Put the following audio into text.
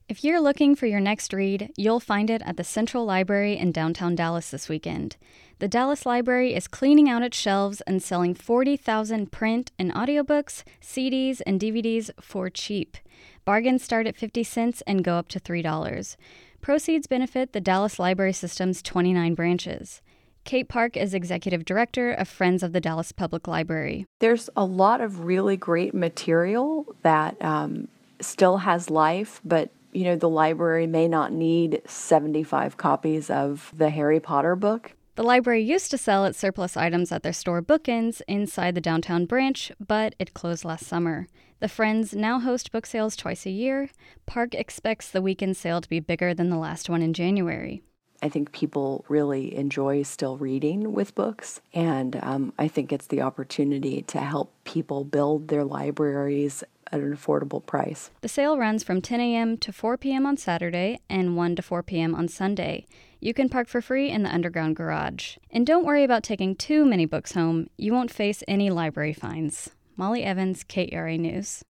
If you're looking for your next read, you'll find it at the Central Library in downtown Dallas this weekend. The Dallas Library is cleaning out its shelves and selling 40,000 print and audiobooks, CDs, and DVDs for cheap. Bargains start at 50 cents and go up to $3. Proceeds benefit the Dallas Library System's 29 branches. Kate Park is executive director of Friends of the Dallas Public Library. There's a lot of really great material that still has life, but the library may not need 75 copies of the Harry Potter book. The library used to sell its surplus items at their store Bookends inside the downtown branch, but it closed last summer. The Friends now host book sales twice a year. Park expects the weekend sale to be bigger than the last one in January. I think people really enjoy still reading with books, and I think it's the opportunity to help people build their libraries at an affordable price. The sale runs from 10 a.m. to 4 p.m. on Saturday and 1 to 4 p.m. on Sunday. You can park for free in the underground garage. And don't worry about taking too many books home. You won't face any library fines. Molly Evans, KERA News.